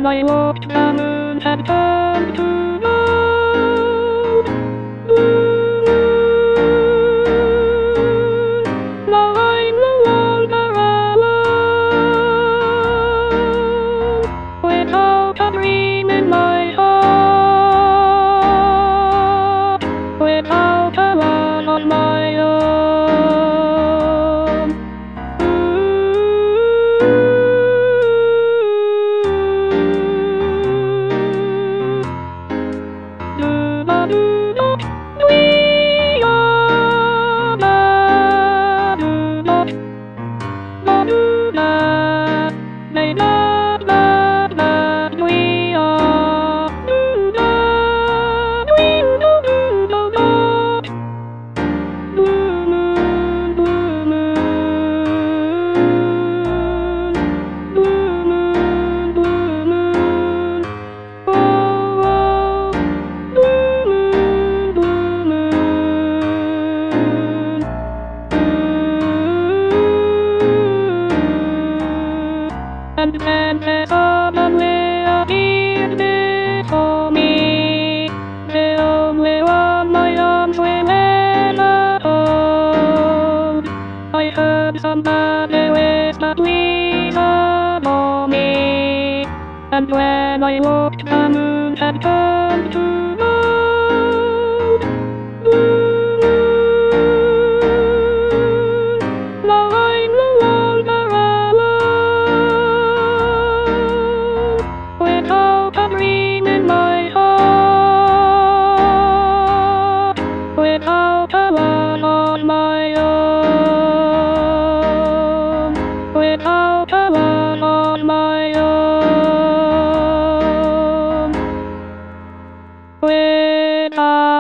I looked, the moon had turned to gold. Now I'm no longer alone, without a dream in my heart, without a one on my own. And then the suddenly appeared before me, the only one my arms will ever hold. I heard somebody whisper, please adore me, and when I looked, the moon had turned to gold. Now I'm no longer alone, without a dream in my heart, without a one on my own, without a one on my own, without